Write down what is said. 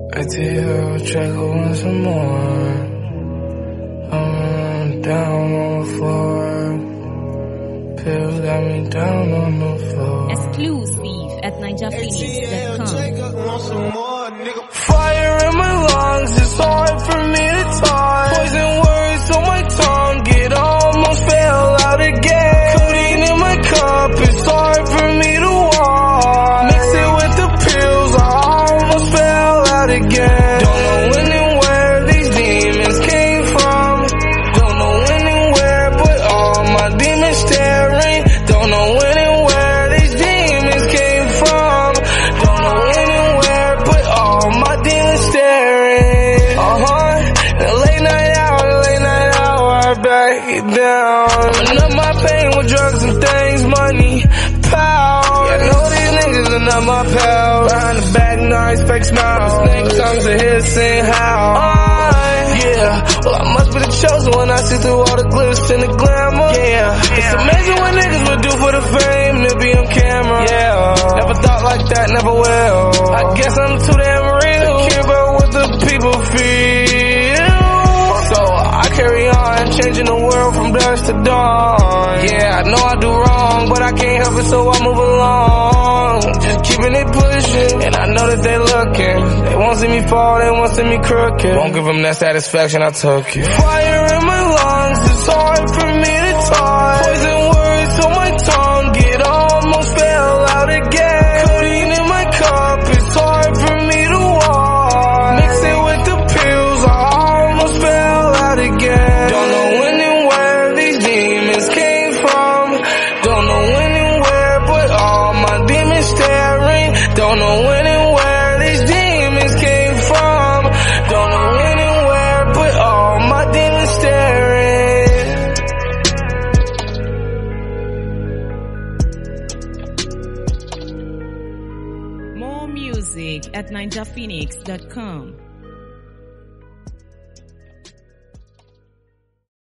I tell track once more. I'm down on the floor. Pills got me down on the floor. Exclusive at NinjaPhoenix.com. Fire in my lungs, it's hard for me to talk. Poison words on my tongue, it almost fell out again. Codeine in my cup, it's hard for me to walk. Mix it with the pills, I almost fell out again. Don't know when and where these demons came from. Don't know when and where, but all my demons staring. Don't know when and where these demons came from. Don't know when and where, but all my demons staring. The late night hour, I back it down. Enough my pain with drugs and things, money, power. Yeah, I know these niggas are not my pals. Behind the back, nice fake smiles. Snake tongues are hissing how. Yeah, well I must be the chosen one. I see through all the glitz and the glamour. Yeah, it's amazing what niggas would do for the fame to be on camera. Yeah, never thought like that, never will. I guess I'm too damn real to care about what the people feel. So I carry on, changing the world from dusk to dawn. Yeah, I know I do wrong, but I can't help it, so I move along. Just keeping it pushing, and I know that they looking. They won't see me fall, they won't see me crooked. Won't give them that satisfaction, I took it. Fire in my lungs, it's hard for me to talk. Poison words on my tongue, it almost fell out again. Codeine in my cup, it's hard for me to walk. Mix it with the pills, I almost fell out again. Don't know when and where these demons came from. Don't know when and where, but all my demons staring. Don't know when and where these demons came from. Don't know when and where, but all my demons staring. More music at NinjaPhoenix.com.